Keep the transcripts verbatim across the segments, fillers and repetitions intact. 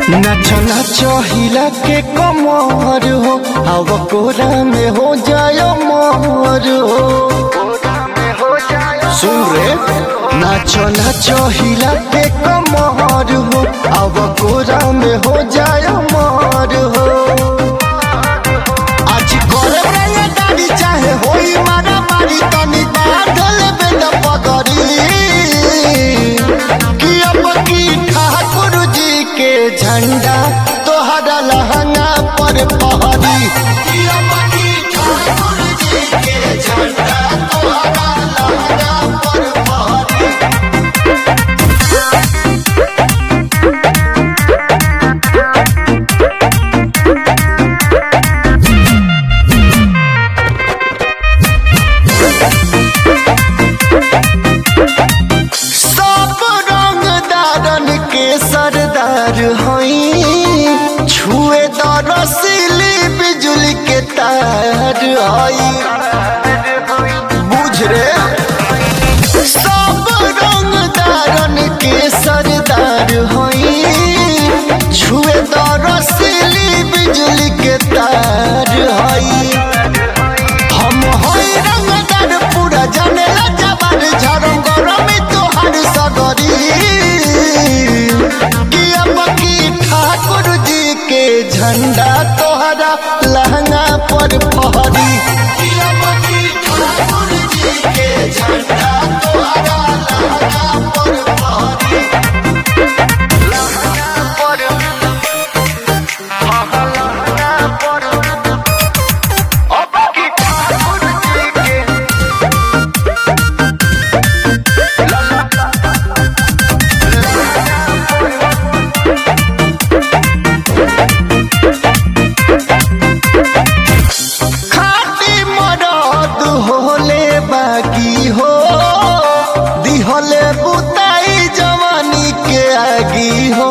नाचो नाचो हिला के कमर हो, अब कोरा में हो जायो मोर हो। सुन रे, नाचो नाचो हिला के कमर हो, अब कोरा में हो जायो मोर हो। आज करे रंग दाढ़ी चाहे होई मारा मारी, तनी बांधल बेंद पगड़ी कि अब की ठाकुर जी के झंडा तोहरा लहंगा पर पहरी। कि अब की ठाकुर जी के झंडा तोहरा लहंगा पर पहरी। सब रंगदारन के सरदार हई, छुए द रसीली बिजली के तार हई। बुझ रे, सब रंगदारन के सरदार हई, छुए द रसीली बिजली के तार हई। हम हई रंगदार पूरा जानेला जवान, झरम गरम तोहार सगरी कि अब की ठाकुर जी के झंडा तोहरा लहंगा पर पहरी। कि अब की ठाकुर जी के झंडा तोहरा लहंगा पर पहरी। लहंगा पर लहंगा पर अब की ठाकुर जी के खाटी मरद होले बाकी हो, दिहले बुताई जवानी के आगी हो।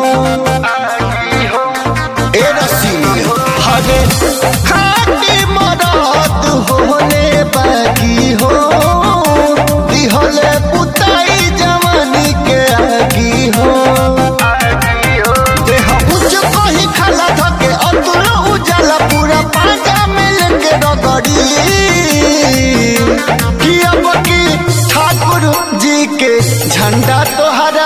ए रसीली हरे खाटी मरद होले बाकी हो, दिहले बुताई जवानी के आगी हो। देह उच्च कही खाला धके अतुल उजाला, पूरा पाजा मिल के रगड़ी कि अब की ठाकुर जी के झंडा तोहरा